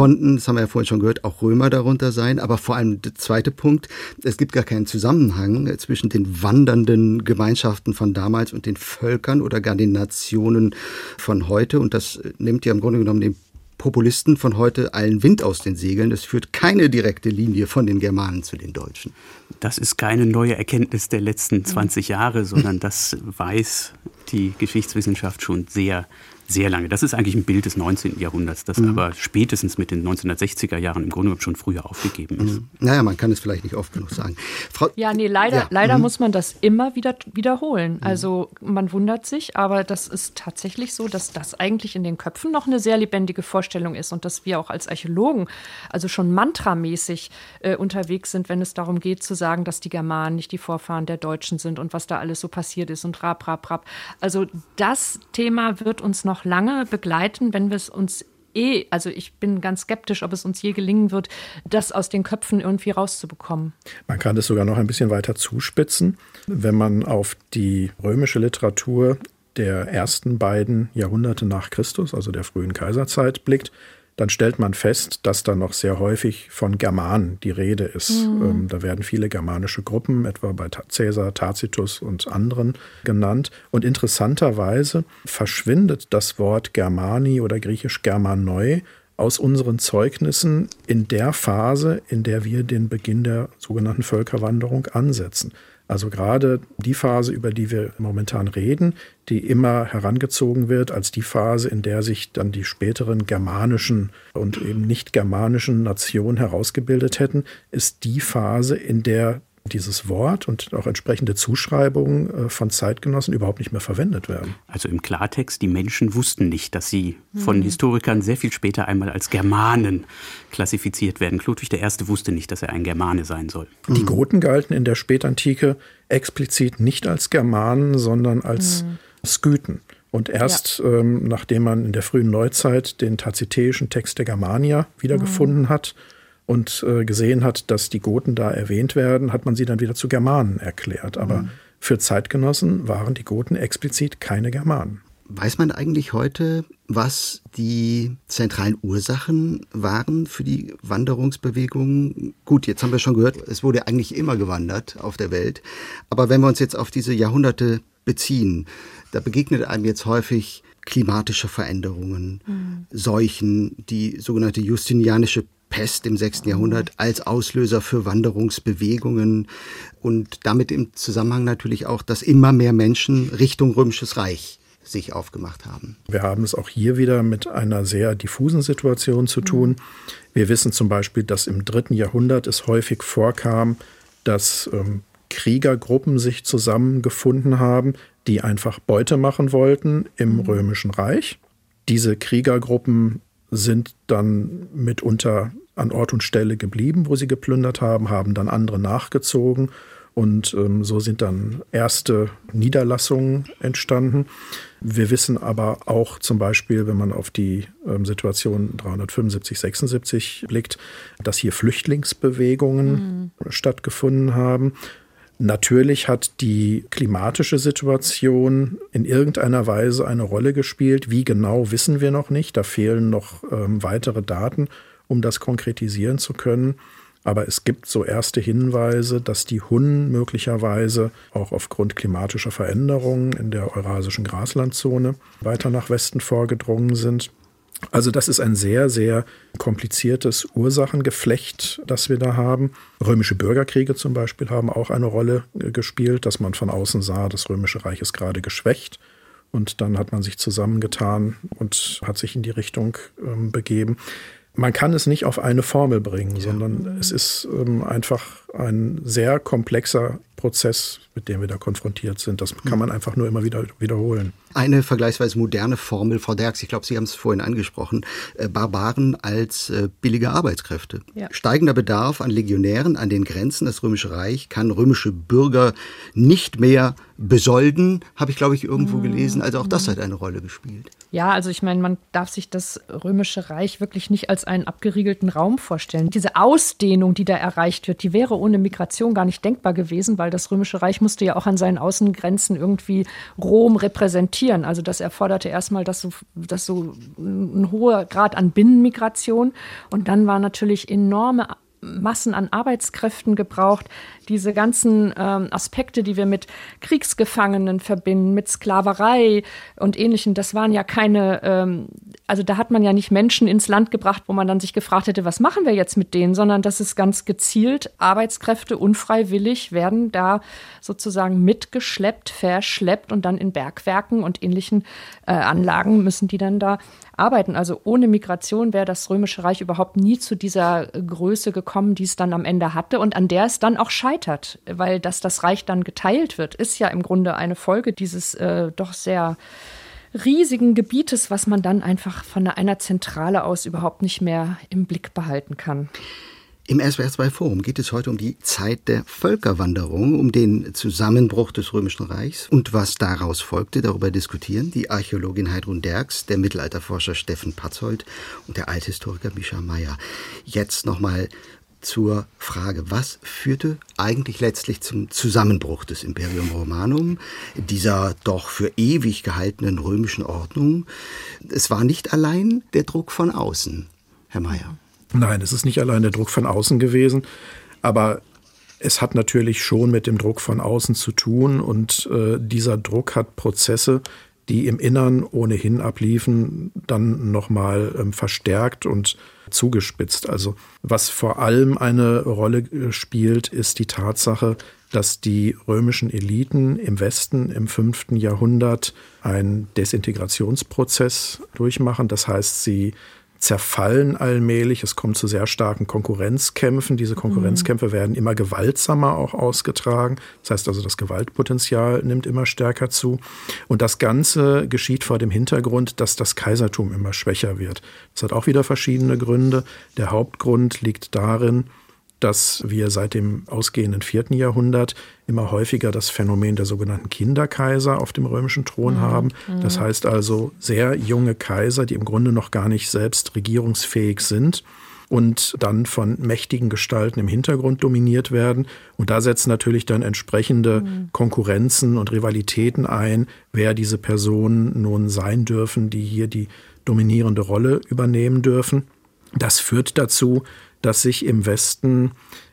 konnten, das haben wir ja vorhin schon gehört, auch Römer darunter sein. Aber vor allem der zweite Punkt, es gibt gar keinen Zusammenhang zwischen den wandernden Gemeinschaften von damals und den Völkern oder gar den Nationen von heute. Und das nimmt ja im Grunde genommen den Populisten von heute allen Wind aus den Segeln. Es führt keine direkte Linie von den Germanen zu den Deutschen. Das ist keine neue Erkenntnis der letzten zwanzig Jahre, sondern das weiß die Geschichtswissenschaft schon sehr, sehr lange. Das ist eigentlich ein Bild des neunzehnten Jahrhunderts, das mhm. aber spätestens mit den neunzehnhundertsechziger Jahren im Grunde genommen schon früher aufgegeben ist. Mhm. Naja, man kann es vielleicht nicht oft genug sagen. Frau, ja, nee, leider, ja. leider mhm. muss man das immer wieder wiederholen. Also man wundert sich, aber das ist tatsächlich so, dass das eigentlich in den Köpfen noch eine sehr lebendige Vorstellung ist und dass wir auch als Archäologen also schon mantramäßig äh, unterwegs sind, wenn es darum geht zu sagen, dass die Germanen nicht die Vorfahren der Deutschen sind und was da alles so passiert ist und rap, rap, rap. Also das Thema wird uns noch lange begleiten, wenn wir es uns eh, also ich bin ganz skeptisch, ob es uns je gelingen wird, das aus den Köpfen irgendwie rauszubekommen. Man kann das sogar noch ein bisschen weiter zuspitzen, wenn man auf die römische Literatur der ersten beiden Jahrhunderte nach Christus, also der frühen Kaiserzeit, blickt, dann stellt man fest, dass da noch sehr häufig von Germanen die Rede ist. Mhm. Ähm, da werden viele germanische Gruppen, etwa bei Caesar, Tacitus und anderen genannt. Und interessanterweise verschwindet das Wort Germani oder griechisch Germanoi aus unseren Zeugnissen in der Phase, in der wir den Beginn der sogenannten Völkerwanderung ansetzen. Also gerade die Phase, über die wir momentan reden, die immer herangezogen wird als die Phase, in der sich dann die späteren germanischen und eben nicht germanischen Nationen herausgebildet hätten, ist die Phase, in der dieses Wort und auch entsprechende Zuschreibungen von Zeitgenossen überhaupt nicht mehr verwendet werden. Also im Klartext, die Menschen wussten nicht, dass sie von mhm. Historikern sehr viel später einmal als Germanen klassifiziert werden. Chlodwig der Erste wusste nicht, dass er ein Germane sein soll. Die Goten galten in der Spätantike explizit nicht als Germanen, sondern als mhm. Skythen. Und erst ja. ähm, nachdem man in der frühen Neuzeit den tacitéischen Text der Germania wiedergefunden mhm. hat, und äh, gesehen hat, dass die Goten da erwähnt werden, hat man sie dann wieder zu Germanen erklärt. Aber mhm. für Zeitgenossen waren die Goten explizit keine Germanen. Weiß man eigentlich heute, was die zentralen Ursachen waren für die Wanderungsbewegungen? Gut, jetzt haben wir schon gehört, es wurde eigentlich immer gewandert auf der Welt. Aber wenn wir uns jetzt auf diese Jahrhunderte beziehen, da begegnet einem jetzt häufig klimatische Veränderungen, mhm. Seuchen, die sogenannte justinianische Pest im sechsten Jahrhundert als Auslöser für Wanderungsbewegungen und damit im Zusammenhang natürlich auch, dass immer mehr Menschen Richtung Römisches Reich sich aufgemacht haben. Wir haben es auch hier wieder mit einer sehr diffusen Situation zu tun. Wir wissen zum Beispiel, dass im dritten Jahrhundert es häufig vorkam, dass ähm, Kriegergruppen sich zusammengefunden haben, die einfach Beute machen wollten im Römischen Reich. Diese Kriegergruppen sind dann mitunter an Ort und Stelle geblieben, wo sie geplündert haben, haben dann andere nachgezogen und ähm, so sind dann erste Niederlassungen entstanden. Wir wissen aber auch zum Beispiel, wenn man auf die ähm, Situation dreihundertfünfundsiebzig, sechsundsiebzig blickt, dass hier Flüchtlingsbewegungen mhm. stattgefunden haben. Natürlich hat die klimatische Situation in irgendeiner Weise eine Rolle gespielt. Wie genau, wissen wir noch nicht. Da fehlen noch ähm, weitere Daten, um das konkretisieren zu können. Aber es gibt so erste Hinweise, dass die Hunnen möglicherweise auch aufgrund klimatischer Veränderungen in der eurasischen Graslandzone weiter nach Westen vorgedrungen sind. Also das ist ein sehr, sehr kompliziertes Ursachengeflecht, das wir da haben. Römische Bürgerkriege zum Beispiel haben auch eine Rolle gespielt, dass man von außen sah, das Römische Reich ist gerade geschwächt. Und dann hat man sich zusammengetan und hat sich in die Richtung ähm, begeben. Man kann es nicht auf eine Formel bringen, ja. sondern es ist ähm, einfach ein sehr komplexer Prozess, mit dem wir da konfrontiert sind. Das kann man einfach nur immer wieder wiederholen. Eine vergleichsweise moderne Formel, Frau Derks, ich glaube, Sie haben es vorhin angesprochen, äh, Barbaren als äh, billige Arbeitskräfte. Ja. Steigender Bedarf an Legionären an den Grenzen. Das Römische Reich kann römische Bürger nicht mehr besolden, habe ich, glaube ich, irgendwo mhm. gelesen. Also auch das hat eine Rolle gespielt. Ja, also ich meine, man darf sich das Römische Reich wirklich nicht als einen abgeriegelten Raum vorstellen. Diese Ausdehnung, die da erreicht wird, die wäre ohne Migration gar nicht denkbar gewesen, weil das Römische Reich musste ja auch an seinen Außengrenzen irgendwie Rom repräsentieren. Also das erforderte erstmal das so, das so ein hoher Grad an Binnenmigration. Und dann war natürlich enorme Massen an Arbeitskräften gebraucht. Diese ganzen ähm, Aspekte, die wir mit Kriegsgefangenen verbinden, mit Sklaverei und Ähnlichem, das waren ja keine, ähm, also da hat man ja nicht Menschen ins Land gebracht, wo man dann sich gefragt hätte, was machen wir jetzt mit denen, sondern das ist ganz gezielt, Arbeitskräfte unfreiwillig werden da sozusagen mitgeschleppt, verschleppt und dann in Bergwerken und ähnlichen äh, Anlagen müssen die dann da arbeiten. Also ohne Migration wäre das Römische Reich überhaupt nie zu dieser Größe gekommen, die es dann am Ende hatte und an der es dann auch scheitert, weil dass das Reich dann geteilt wird, ist ja im Grunde eine Folge dieses äh, doch sehr riesigen Gebietes, was man dann einfach von einer Zentrale aus überhaupt nicht mehr im Blick behalten kann. Im S W R zwei Forum geht es heute um die Zeit der Völkerwanderung, um den Zusammenbruch des Römischen Reichs und was daraus folgte. Darüber diskutieren die Archäologin Heidrun Derks, der Mittelalterforscher Steffen Patzold und der Althistoriker Mischa Meyer. Jetzt nochmal zur Frage, was führte eigentlich letztlich zum Zusammenbruch des Imperium Romanum, dieser doch für ewig gehaltenen römischen Ordnung? Es war nicht allein der Druck von außen, Herr Meyer. Nein, es ist nicht allein der Druck von außen gewesen, aber es hat natürlich schon mit dem Druck von außen zu tun und äh, dieser Druck hat Prozesse, die im Innern ohnehin abliefen, dann nochmal ähm, verstärkt und zugespitzt. Also was vor allem eine Rolle spielt, ist die Tatsache, dass die römischen Eliten im Westen im fünften Jahrhundert einen Desintegrationsprozess durchmachen. Das heißt, sie zerfallen allmählich, es kommt zu sehr starken Konkurrenzkämpfen. Diese Konkurrenzkämpfe mhm. werden immer gewaltsamer auch ausgetragen. Das heißt also, das Gewaltpotenzial nimmt immer stärker zu. Und das Ganze geschieht vor dem Hintergrund, dass das Kaisertum immer schwächer wird. Das hat auch wieder verschiedene Gründe. Der Hauptgrund liegt darin, dass wir seit dem ausgehenden vierten Jahrhundert immer häufiger das Phänomen der sogenannten Kinderkaiser auf dem römischen Thron mhm. haben. Das heißt also sehr junge Kaiser, die im Grunde noch gar nicht selbst regierungsfähig sind und dann von mächtigen Gestalten im Hintergrund dominiert werden. Und da setzen natürlich dann entsprechende mhm. Konkurrenzen und Rivalitäten ein, wer diese Personen nun sein dürfen, die hier die dominierende Rolle übernehmen dürfen. Das führt dazu, dass sich im Westen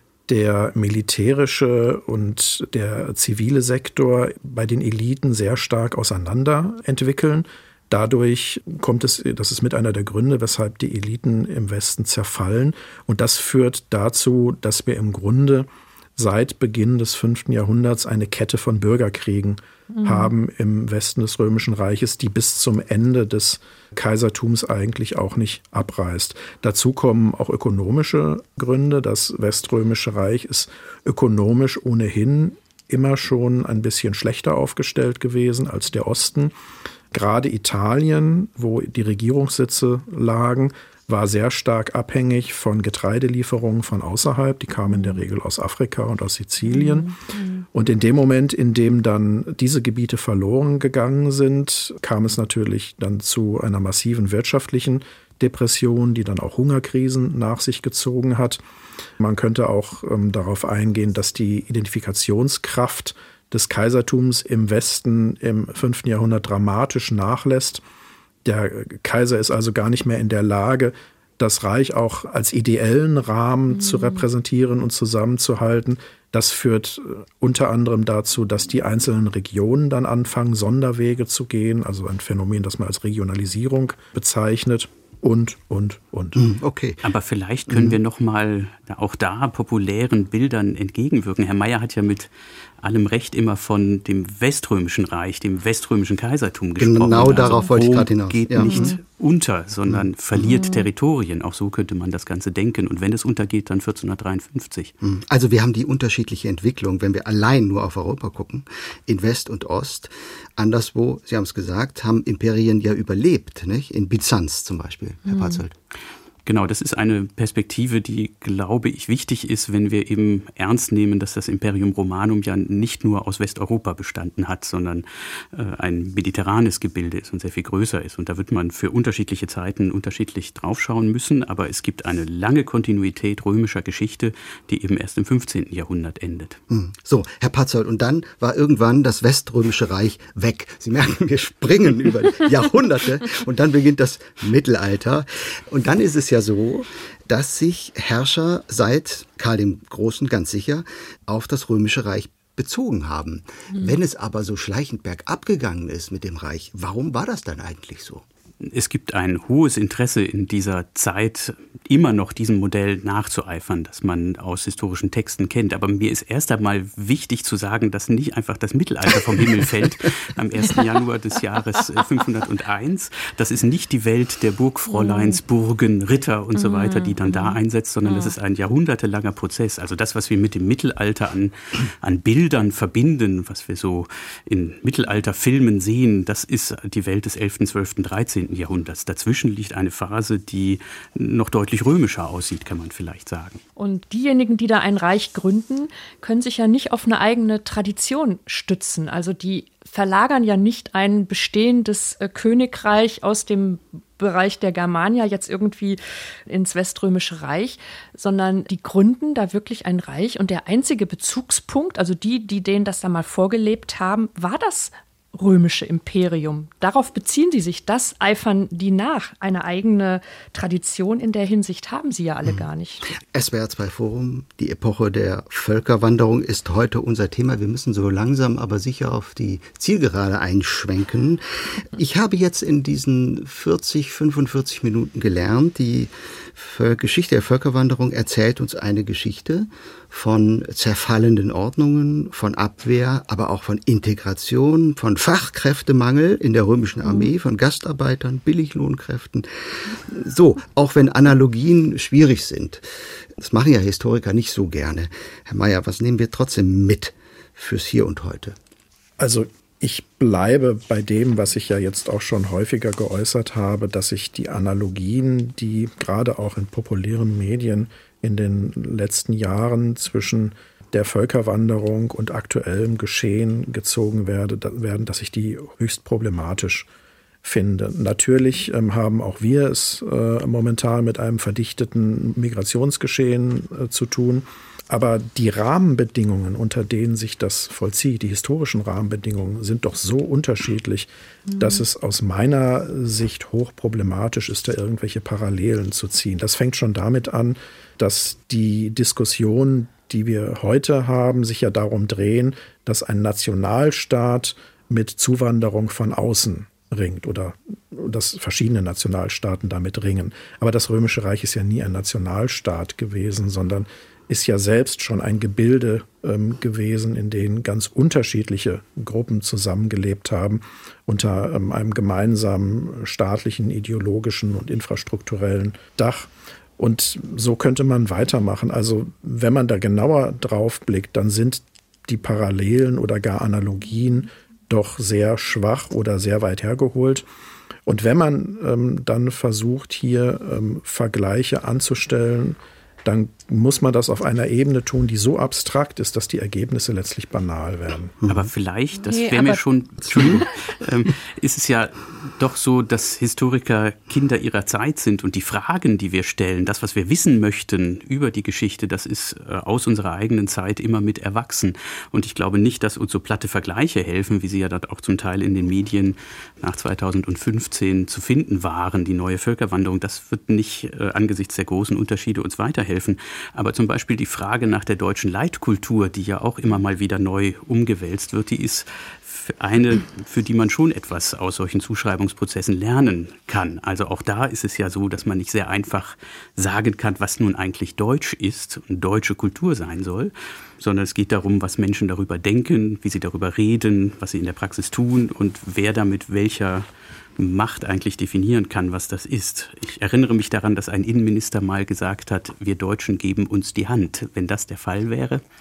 der militärische und der zivile Sektor bei den Eliten sehr stark auseinander entwickeln. Dadurch kommt es, das ist mit einer der Gründe, weshalb die Eliten im Westen zerfallen. Und das führt dazu, dass wir im Grunde seit Beginn des fünften Jahrhunderts eine Kette von Bürgerkriegen mhm. haben im Westen des Römischen Reiches, die bis zum Ende des Kaisertums eigentlich auch nicht abreißt. Dazu kommen auch ökonomische Gründe. Das Weströmische Reich ist ökonomisch ohnehin immer schon ein bisschen schlechter aufgestellt gewesen als der Osten. Gerade Italien, wo die Regierungssitze lagen, war sehr stark abhängig von Getreidelieferungen von außerhalb. Die kamen in der Regel aus Afrika und aus Sizilien. Mhm. Und in dem Moment, in dem dann diese Gebiete verloren gegangen sind, kam es natürlich dann zu einer massiven wirtschaftlichen Depression, die dann auch Hungerkrisen nach sich gezogen hat. Man könnte auch ähm, darauf eingehen, dass die Identifikationskraft des Kaisertums im Westen im fünften Jahrhundert dramatisch nachlässt. Der Kaiser ist also gar nicht mehr in der Lage, das Reich auch als ideellen Rahmen mhm. zu repräsentieren und zusammenzuhalten. Das führt unter anderem dazu, dass die einzelnen Regionen dann anfangen, Sonderwege zu gehen, also ein Phänomen, das man als Regionalisierung bezeichnet. Und, und, und. Okay. Aber vielleicht können mhm. wir noch mal auch da populären Bildern entgegenwirken. Herr Meyer hat ja mit allem Recht immer von dem Weströmischen Reich, dem Weströmischen Kaisertum gesprochen. Genau also darauf wollte ich Rom gerade hinaus. geht ja. nicht mhm. unter, sondern mhm. verliert mhm. Territorien. Auch so könnte man das Ganze denken. Und wenn es untergeht, dann vierzehnhundertdreiundfünfzig. Also wir haben die unterschiedliche Entwicklung, wenn wir allein nur auf Europa gucken, in West und Ost. Anderswo, Sie haben es gesagt, haben Imperien ja überlebt, nicht? In Byzanz zum Beispiel, Herr mhm. Patzold. Genau, das ist eine Perspektive, die, glaube ich, wichtig ist, wenn wir eben ernst nehmen, dass das Imperium Romanum ja nicht nur aus Westeuropa bestanden hat, sondern äh, ein mediterranes Gebilde ist und sehr viel größer ist. Und da wird man für unterschiedliche Zeiten unterschiedlich draufschauen müssen. Aber es gibt eine lange Kontinuität römischer Geschichte, die eben erst im fünfzehnten Jahrhundert endet. So, Herr Patzold, und dann war irgendwann das Weströmische Reich weg. Sie merken, wir springen über Jahrhunderte und dann beginnt das Mittelalter. Und dann ist es ja so, dass sich Herrscher seit Karl dem Großen ganz sicher auf das Römische Reich bezogen haben. Mhm. Wenn es aber so schleichend bergab gegangen ist mit dem Reich, warum war das dann eigentlich so? Es gibt ein hohes Interesse in dieser Zeit, immer noch diesem Modell nachzueifern, das man aus historischen Texten kennt. Aber mir ist erst einmal wichtig zu sagen, dass nicht einfach das Mittelalter vom Himmel fällt am ersten Januar des Jahres fünfhunderteins. Das ist nicht die Welt der Burgfräuleins, Burgen, Ritter und so weiter, die dann da einsetzt, sondern das ist ein jahrhundertelanger Prozess. Also das, was wir mit dem Mittelalter an, an Bildern verbinden, was wir so in Mittelalterfilmen sehen, das ist die Welt des elften, zwölften, dreizehnten Jahrhunderts. Dazwischen liegt eine Phase, die noch deutlich römischer aussieht, kann man vielleicht sagen. Und diejenigen, die da ein Reich gründen, können sich ja nicht auf eine eigene Tradition stützen. Also die verlagern ja nicht ein bestehendes äh, Königreich aus dem Bereich der Germania jetzt irgendwie ins Weströmische Reich, sondern die gründen da wirklich ein Reich. Und der einzige Bezugspunkt, also die, die denen das da mal vorgelebt haben, war das römische Imperium. Darauf beziehen sie sich, das eifern die nach. Eine eigene Tradition in der Hinsicht haben sie ja alle mhm. gar nicht. S W R zwei Forum, die Epoche der Völkerwanderung ist heute unser Thema. Wir müssen so langsam, aber sicher auf die Zielgerade einschwenken. Ich habe jetzt in diesen vierzig, fünfundvierzig Minuten gelernt, die Geschichte der Völkerwanderung erzählt uns eine Geschichte von zerfallenden Ordnungen, von Abwehr, aber auch von Integration, von Fachkräftemangel in der römischen Armee, von Gastarbeitern, Billiglohnkräften. So, auch wenn Analogien schwierig sind. Das machen ja Historiker nicht so gerne. Herr Mayer, was nehmen wir trotzdem mit fürs Hier und Heute? Also ich bleibe bei dem, was ich ja jetzt auch schon häufiger geäußert habe, dass ich die Analogien, die gerade auch in populären Medien in den letzten Jahren zwischen der Völkerwanderung und aktuellem Geschehen gezogen werde, werden, dass ich die höchst problematisch finde. Natürlich ähm, haben auch wir es äh, momentan mit einem verdichteten Migrationsgeschehen äh, zu tun. Aber die Rahmenbedingungen, unter denen sich das vollzieht, die historischen Rahmenbedingungen, sind doch so unterschiedlich, mhm. dass es aus meiner Sicht hochproblematisch ist, da irgendwelche Parallelen zu ziehen. Das fängt schon damit an, dass die Diskussionen, die wir heute haben, sich ja darum drehen, dass ein Nationalstaat mit Zuwanderung von außen ringt oder dass verschiedene Nationalstaaten damit ringen. Aber das Römische Reich ist ja nie ein Nationalstaat gewesen, sondern ist ja selbst schon ein Gebilde ähm, gewesen, in dem ganz unterschiedliche Gruppen zusammengelebt haben unter ähm, einem gemeinsamen staatlichen, ideologischen und infrastrukturellen Dach. Und so könnte man weitermachen. Also wenn man da genauer drauf blickt, dann sind die Parallelen oder gar Analogien doch sehr schwach oder sehr weit hergeholt. Und wenn man ähm, dann versucht, hier ähm, Vergleiche anzustellen, dann muss man das auf einer Ebene tun, die so abstrakt ist, dass die Ergebnisse letztlich banal werden. Aber vielleicht, das wäre mir schon, Entschuldigung, ähm, ist es ja doch so, dass Historiker Kinder ihrer Zeit sind und die Fragen, die wir stellen, das, was wir wissen möchten über die Geschichte, das ist äh, aus unserer eigenen Zeit immer mit erwachsen. Und ich glaube nicht, dass uns so platte Vergleiche helfen, wie sie ja dort auch zum Teil in den Medien nach zweitausendfünfzehn zu finden waren. Die neue Völkerwanderung, das wird nicht äh, angesichts der großen Unterschiede uns weiterhelfen. Aber zum Beispiel die Frage nach der deutschen Leitkultur, die ja auch immer mal wieder neu umgewälzt wird, die ist eine, für die man schon etwas aus solchen Zuschreibungsprozessen lernen kann. Also auch da ist es ja so, dass man nicht sehr einfach sagen kann, was nun eigentlich deutsch ist und deutsche Kultur sein soll, sondern es geht darum, was Menschen darüber denken, wie sie darüber reden, was sie in der Praxis tun und wer damit welcher Macht eigentlich definieren kann, was das ist. Ich erinnere mich daran, dass ein Innenminister mal gesagt hat, wir Deutschen geben uns die Hand. Wenn das der Fall wäre,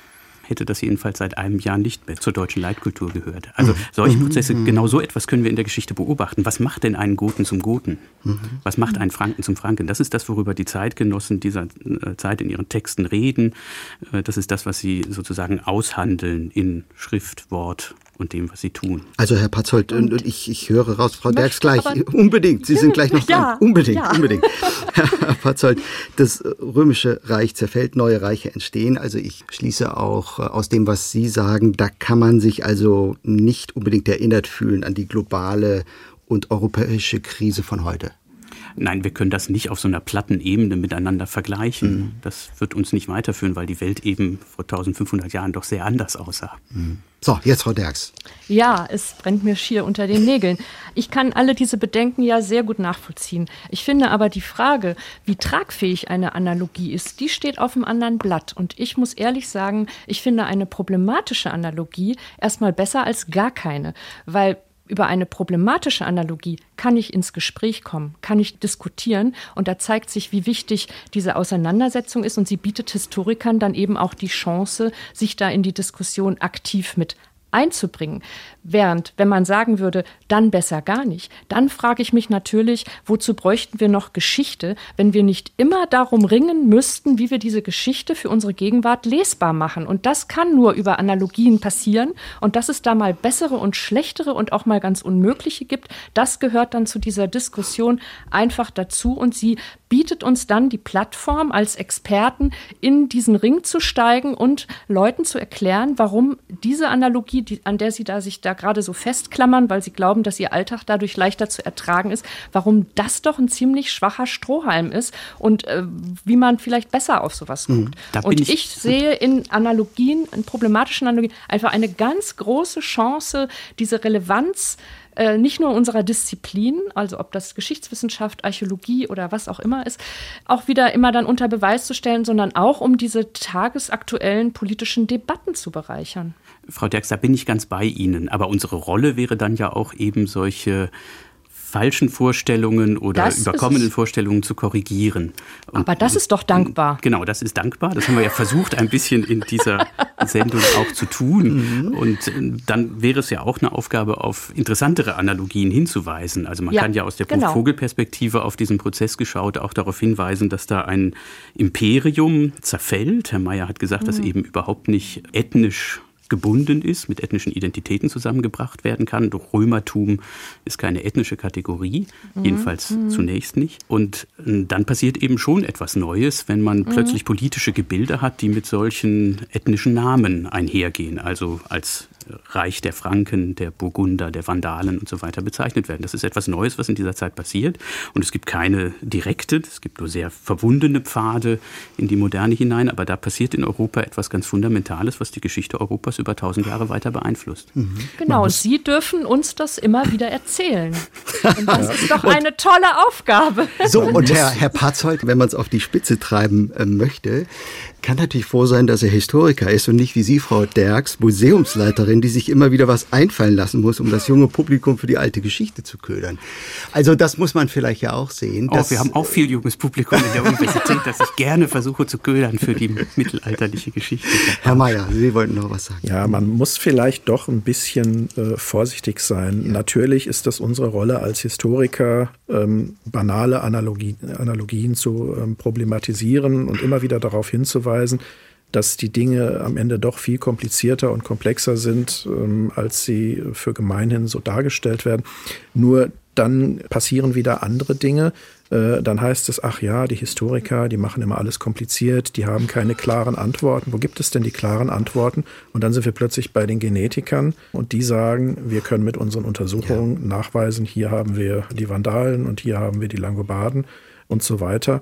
hätte das jedenfalls seit einem Jahr nicht mehr zur deutschen Leitkultur gehört. Also solche Prozesse, genau so etwas können wir in der Geschichte beobachten. Was macht denn einen Goten zum Goten? Was macht einen Franken zum Franken? Das ist das, worüber die Zeitgenossen dieser Zeit in ihren Texten reden. Das ist das, was sie sozusagen aushandeln in Schrift, Wort und dem, was sie tun. Also Herr Patzold, und, und ich, ich höre raus, Frau Derks gleich, unbedingt, Sie sind gleich noch dran, ja, unbedingt, ja. unbedingt. Herr Patzold, das Römische Reich zerfällt, neue Reiche entstehen, also ich schließe auch aus dem, was Sie sagen, da kann man sich also nicht unbedingt erinnert fühlen an die globale und europäische Krise von heute. Nein, wir können das nicht auf so einer platten Ebene miteinander vergleichen. Mhm. Das wird uns nicht weiterführen, weil die Welt eben vor eintausendfünfhundert Jahren doch sehr anders aussah. Mhm. So, jetzt Frau Derks. Ja, es brennt mir schier unter den Nägeln. Ich kann alle diese Bedenken ja sehr gut nachvollziehen. Ich finde aber die Frage, wie tragfähig eine Analogie ist, die steht auf einem anderen Blatt. Und ich muss ehrlich sagen, ich finde eine problematische Analogie erstmal besser als gar keine, weil über eine problematische Analogie kann ich ins Gespräch kommen, kann ich diskutieren und da zeigt sich, wie wichtig diese Auseinandersetzung ist und sie bietet Historikern dann eben auch die Chance, sich da in die Diskussion aktiv mit einzubringen. Während, wenn man sagen würde, dann besser gar nicht, dann frage ich mich natürlich, wozu bräuchten wir noch Geschichte, wenn wir nicht immer darum ringen müssten, wie wir diese Geschichte für unsere Gegenwart lesbar machen. Und das kann nur über Analogien passieren. Und dass es da mal bessere und schlechtere und auch mal ganz unmögliche gibt, das gehört dann zu dieser Diskussion einfach dazu. Und sie bietet uns dann die Plattform, als Experten in diesen Ring zu steigen und Leuten zu erklären, warum diese Analogie, die, an der sie da sich da gerade so festklammern, weil sie glauben, dass ihr Alltag dadurch leichter zu ertragen ist, warum das doch ein ziemlich schwacher Strohhalm ist und äh, wie man vielleicht besser auf sowas guckt. Da und ich, ich sehe in Analogien, in problematischen Analogien, einfach eine ganz große Chance, diese Relevanz äh, nicht nur unserer Disziplin, also ob das Geschichtswissenschaft, Archäologie oder was auch immer ist, auch wieder immer dann unter Beweis zu stellen, sondern auch um diese tagesaktuellen politischen Debatten zu bereichern. Frau Derks, da bin ich ganz bei Ihnen. Aber unsere Rolle wäre dann ja auch eben solche falschen Vorstellungen oder das überkommenen Vorstellungen zu korrigieren. Und, aber das ist doch dankbar. Genau, das ist dankbar. Das haben wir ja versucht, ein bisschen in dieser Sendung auch zu tun. Mhm. Und dann wäre es ja auch eine Aufgabe, auf interessantere Analogien hinzuweisen. Also man ja, kann ja aus der genau. Vogelperspektive auf diesen Prozess geschaut auch darauf hinweisen, dass da ein Imperium zerfällt. Herr Meyer hat gesagt, mhm. dass eben überhaupt nicht ethnisch gebunden ist, mit ethnischen Identitäten zusammengebracht werden kann. Doch Römertum ist keine ethnische Kategorie, mhm. jedenfalls mhm. zunächst nicht. Und dann passiert eben schon etwas Neues, wenn man mhm. plötzlich politische Gebilde hat, die mit solchen ethnischen Namen einhergehen, also als Reich der Franken, der Burgunder, der Vandalen und so weiter bezeichnet werden. Das ist etwas Neues, was in dieser Zeit passiert. Und es gibt keine direkte, es gibt nur sehr verwundene Pfade in die Moderne hinein. Aber da passiert in Europa etwas ganz Fundamentales, was die Geschichte Europas über tausend Jahre weiter beeinflusst. Mhm. Genau, und Sie dürfen uns das immer wieder erzählen. Und das ist doch eine tolle Aufgabe. So, und Herr, Herr Patzold, wenn man es auf die Spitze treiben äh, möchte, kann natürlich froh sein, dass er Historiker ist und nicht wie Sie, Frau Derks, Museumsleiterin, die sich immer wieder was einfallen lassen muss, um das junge Publikum für die alte Geschichte zu ködern. Also das muss man vielleicht ja auch sehen. Oh, wir haben auch viel junges Publikum in der Universität, das ich gerne versuche zu ködern für die mittelalterliche Geschichte. Herr Meyer, Sie wollten noch was sagen. Ja, man muss vielleicht doch ein bisschen äh, vorsichtig sein. Ja. Natürlich ist das unsere Rolle als Historiker, ähm, banale Analogie, Analogien zu ähm, problematisieren und immer wieder darauf hinzuweisen, dass die Dinge am Ende doch viel komplizierter und komplexer sind, ähm, als sie für gemeinhin so dargestellt werden. Nur dann passieren wieder andere Dinge. Äh, dann heißt es, ach ja, die Historiker, die machen immer alles kompliziert, die haben keine klaren Antworten. Wo gibt es denn die klaren Antworten? Und dann sind wir plötzlich bei den Genetikern und die sagen, wir können mit unseren Untersuchungen ja. nachweisen, hier haben wir die Vandalen und hier haben wir die Langobarden und so weiter.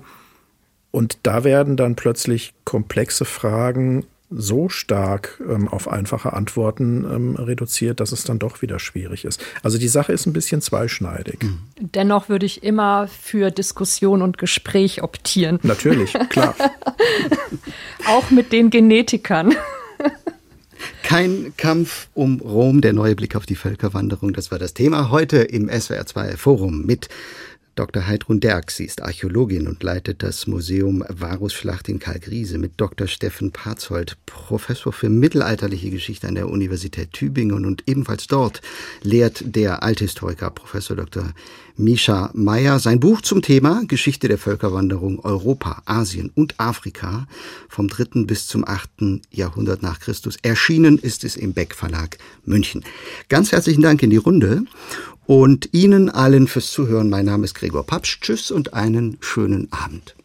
Und da werden dann plötzlich komplexe Fragen so stark ähm, auf einfache Antworten ähm, reduziert, dass es dann doch wieder schwierig ist. Also die Sache ist ein bisschen zweischneidig. Dennoch würde ich immer für Diskussion und Gespräch optieren. Natürlich, klar. Auch mit den Genetikern. Kein Kampf um Rom, der neue Blick auf die Völkerwanderung. Das war das Thema heute im S W R zwei Forum mit Doktor Heidrun Derks. Sie ist Archäologin und leitet das Museum Varusschlacht in Karlsruhe mit Doktor Steffen Patzoldt, Professor für mittelalterliche Geschichte an der Universität Tübingen, und ebenfalls dort lehrt der Althistoriker Professor Doktor Mischa Meyer sein Buch zum Thema Geschichte der Völkerwanderung Europa, Asien und Afrika vom dritten bis zum achten Jahrhundert nach Christus. Erschienen ist es im Beck Verlag München. Ganz herzlichen Dank in die Runde und Ihnen allen fürs Zuhören. Mein Name ist Gregor Papsch. Tschüss und einen schönen Abend.